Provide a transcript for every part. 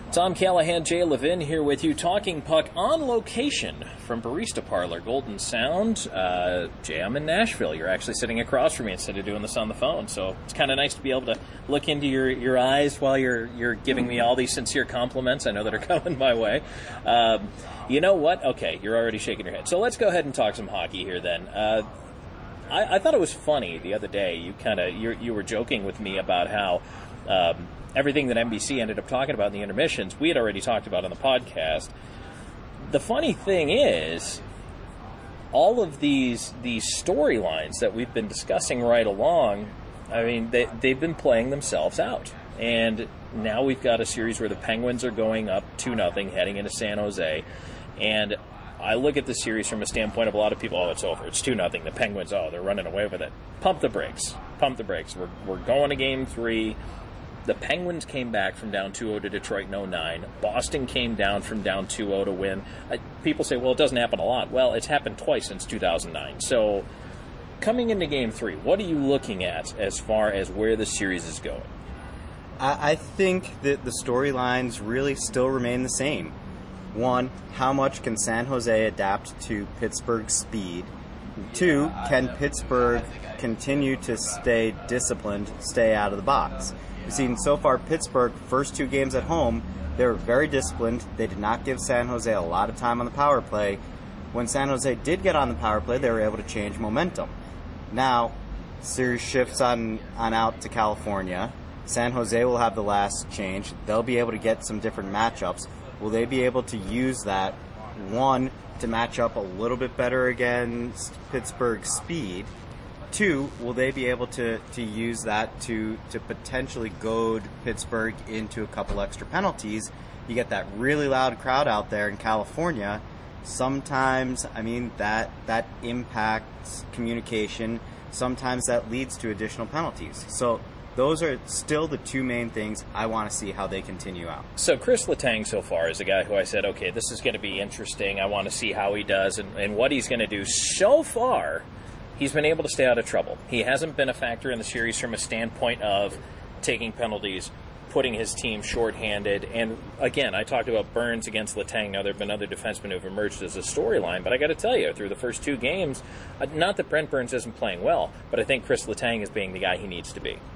Tom Callahan, Jay Levin here with you, talking puck on location from Barista Parlor, Golden Sound. Jay, I'm in Nashville. You're actually sitting across from me instead of doing this on the phone, so it's kind of nice to be able to look into your eyes while you're giving me all these sincere compliments I know that are coming my way. You know what? Okay, you're already shaking your head. So let's go ahead and talk some hockey here then. I thought it was funny the other day. You were joking with me about how everything that NBC ended up talking about in the intermissions, we had already talked about on the podcast. The funny thing is, all of these storylines that we've been discussing right along, I mean, they've been playing themselves out. And now we've got a series where the Penguins are going up 2-0 heading into San Jose. And I look at the series from a standpoint of a lot of people, it's over. It's 2-0. The Penguins, they're running away with it. Pump the brakes. Pump the brakes. We're going to Game 3. The Penguins came back from down 2-0 to Detroit in 2009. Boston came down from down 2-0 to win. People say, well, it doesn't happen a lot. Well, it's happened twice since 2009. So coming into Game 3, what are you looking at as far as where the series is going? I think that the storylines really still remain the same. One, how much can San Jose adapt to Pittsburgh's speed? Two, can Pittsburgh continue to stay disciplined, stay out of the box? We've seen so far Pittsburgh, first 2 games at home, they were very disciplined. They did not give San Jose a lot of time on the power play. When San Jose did get on the power play, they were able to change momentum. Now, series shifts on out to California. San Jose will have the last change. They'll be able to get some different matchups. Will they be able to use that, one, to match up a little bit better against Pittsburgh's speed? 2, will they be able to use that to potentially goad Pittsburgh into a couple extra penalties? You get that really loud crowd out there in California. Sometimes, that impacts communication. Sometimes that leads to additional penalties. So those are still the 2 main things I want to see how they continue out. So Chris Letang so far is a guy who I said, okay, this is going to be interesting. I want to see how he does and what he's going to do. So far, he's been able to stay out of trouble. He hasn't been a factor in the series from a standpoint of taking penalties, putting his team shorthanded. And again, I talked about Burns against Letang. Now, there have been other defensemen who have emerged as a storyline, but I got to tell you, through the first 2 games, not that Brent Burns isn't playing well, but I think Chris Letang is being the guy he needs to be.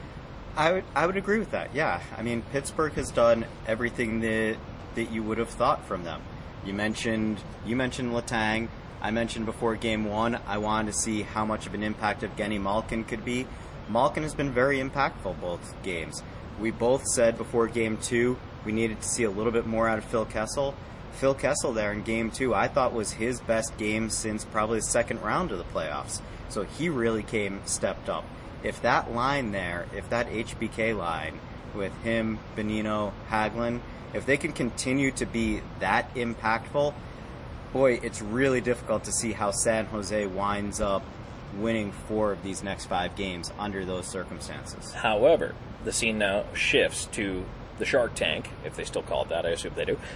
I would agree with that, yeah. Pittsburgh has done everything that you would have thought from them. You mentioned Letang. I mentioned before Game 1, I wanted to see how much of an impact Evgeny Malkin could be. Malkin has been very impactful both games. We both said before Game 2 we needed to see a little bit more out of Phil Kessel. Phil Kessel there in Game 2 I thought was his best game since probably the second round of the playoffs. So he really stepped up. If that line there, if that HBK line with him, Bonino, Hagelin, if they can continue to be that impactful, boy, it's really difficult to see how San Jose winds up winning 4 of these next 5 games under those circumstances. However, the scene now shifts to the Shark Tank, if they still call it that. I assume they do.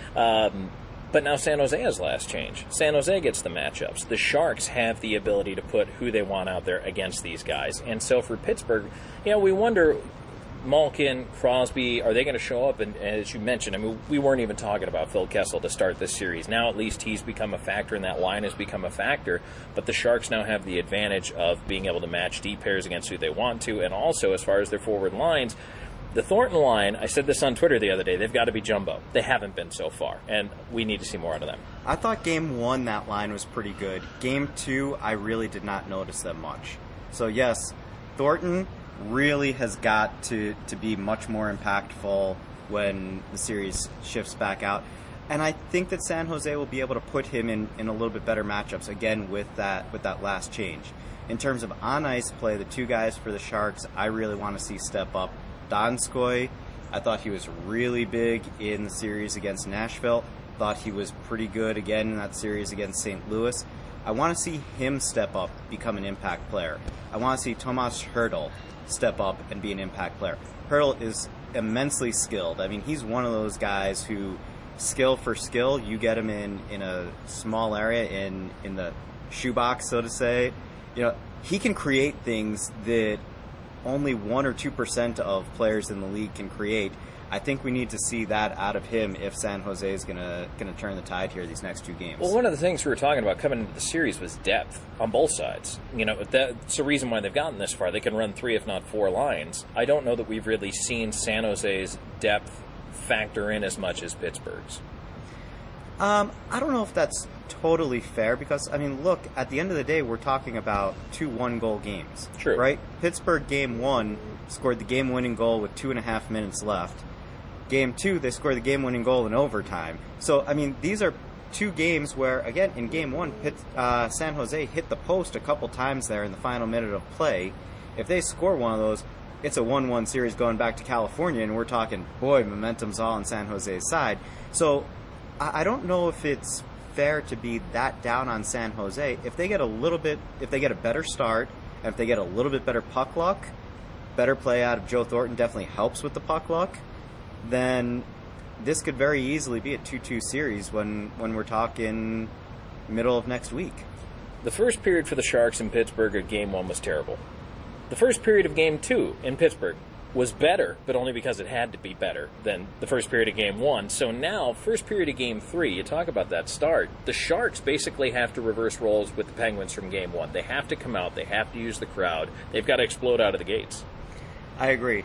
But now San Jose has last change. San Jose gets the matchups. The Sharks have the ability to put who they want out there against these guys. And so for Pittsburgh, we wonder, Malkin, Crosby, are they going to show up? And as you mentioned, we weren't even talking about Phil Kessel to start this series. Now at least he's become a factor, and that line has become a factor. But the Sharks now have the advantage of being able to match D pairs against who they want to. And also, as far as their forward lines, the Thornton line, I said this on Twitter the other day, they've got to be jumbo. They haven't been so far, and we need to see more out of them. I thought Game 1, that line was pretty good. Game 2, I really did not notice them much. So yes, Thornton really has got to be much more impactful when the series shifts back out. And I think that San Jose will be able to put him in a little bit better matchups, again, with that last change. In terms of on-ice play, the 2 guys for the Sharks I really want to see step up. Donskoy, I thought he was really big in the series against Nashville. Thought he was pretty good again in that series against St. Louis. I want to see him step up, become an impact player. I want to see Tomas Hertl step up and be an impact player. Hertl is immensely skilled. He's one of those guys who, skill for skill, you get him in a small area, in the shoebox, so to say. He can create things that only 1 or 2% of players in the league can create. I think we need to see that out of him if San Jose is gonna turn the tide here these next 2 games. Well, one of the things we were talking about coming into the series was depth on both sides. That's the reason why they've gotten this far. They can run 3, if not 4 lines. I don't know that we've really seen San Jose's depth factor in as much as Pittsburgh's. I don't know if that's totally fair because, look, at the end of the day, we're talking about 2 one-goal games. True. Right? Pittsburgh, Game 1, scored the game-winning goal with 2.5 minutes left. Game 2, they scored the game-winning goal in overtime. So, these are 2 games where, again, in Game 1, San Jose hit the post a couple times there in the final minute of play. If they score one of those, it's a 1-1 series going back to California, and we're talking, boy, momentum's all on San Jose's side. So, I don't know if it's fair to be that down on San Jose. If they get a better start, and if they get a little bit better puck luck, better play out of Joe Thornton definitely helps with the puck luck, then this could very easily be a 2-2 series when we're talking middle of next week. The first period for the Sharks in Pittsburgh at Game 1 was terrible. The first period of Game 2 in Pittsburgh was better, but only because it had to be better than the first period of Game 1. So now, first period of Game 3, you talk about that start. The Sharks basically have to reverse roles with the Penguins from Game 1. They have to come out. They have to use the crowd. They've got to explode out of the gates. I agree.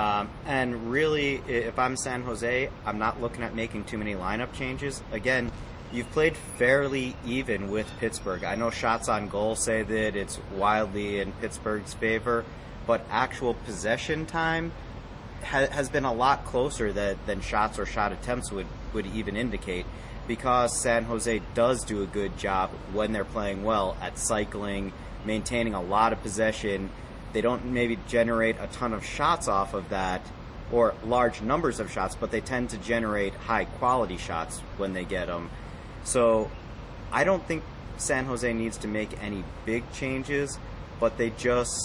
And really, if I'm San Jose, I'm not looking at making too many lineup changes. Again, you've played fairly even with Pittsburgh. I know shots on goal say that it's wildly in Pittsburgh's favor, but actual possession time has been a lot closer than shots or shot attempts would even indicate, because San Jose does do a good job when they're playing well at cycling, maintaining a lot of possession. They don't maybe generate a ton of shots off of that, or large numbers of shots, but they tend to generate high-quality shots when they get them. So I don't think San Jose needs to make any big changes, but they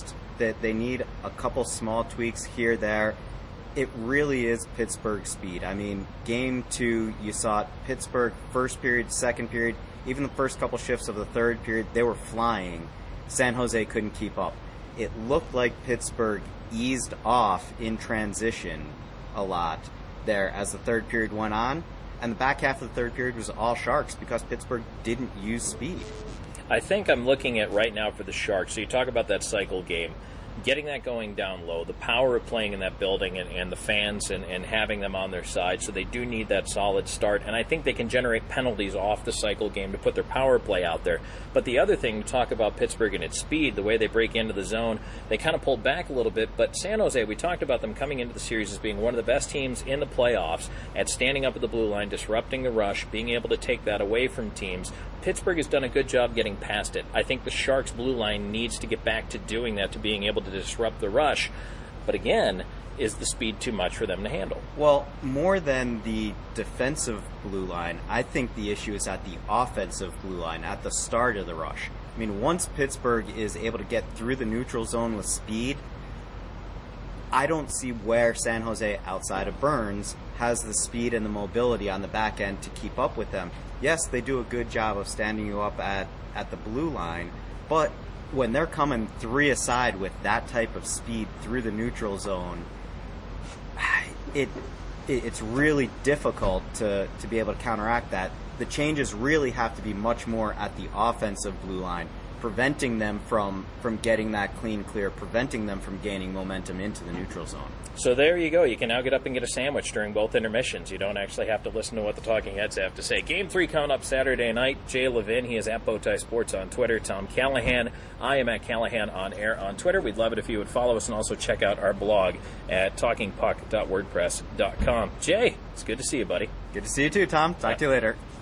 need a couple small tweaks here, there. It really is Pittsburgh speed. Game 2, you saw Pittsburgh first period, second period, even the first couple shifts of the third period, they were flying. San Jose couldn't keep up. It looked like Pittsburgh eased off in transition a lot there as the third period went on, and the back half of the third period was all Sharks because Pittsburgh didn't use speed. I think I'm looking at right now for the Sharks. So you talk about that cycle game, getting that going down low, the power of playing in that building and the fans and having them on their side. So they do need that solid start. And I think they can generate penalties off the cycle game to put their power play out there. But the other thing, to talk about Pittsburgh and its speed, the way they break into the zone, they kind of pulled back a little bit. But San Jose, we talked about them coming into the series as being one of the best teams in the playoffs at standing up at the blue line, disrupting the rush, being able to take that away from teams. Pittsburgh has done a good job getting past it. I think the Sharks' blue line needs to get back to doing that, to being able to disrupt the rush. But again, is the speed too much for them to handle? Well, more than the defensive blue line, I think the issue is at the offensive blue line at the start of the rush. Once Pittsburgh is able to get through the neutral zone with speed, I don't see where San Jose, outside of Burns, has the speed and the mobility on the back end to keep up with them. Yes, they do a good job of standing you up at the blue line, but when they're coming 3 aside with that type of speed through the neutral zone, it's really difficult to be able to counteract that. The changes really have to be much more at the offensive blue line, preventing them from getting that clean clear, preventing them from gaining momentum into the neutral zone. So there you go. You can now get up and get a sandwich during both intermissions. You don't actually have to listen to what the talking heads have to say. Game 3 coming up Saturday night. Jay Levin, he is at Bowtie Sports on Twitter. Tom Callahan, I am at Callahan on Air on Twitter. We'd love it if you would follow us and also check out our blog at talkingpuck.wordpress.com. Jay, it's good to see you, buddy. Good to see you too, Tom. Talk to you later.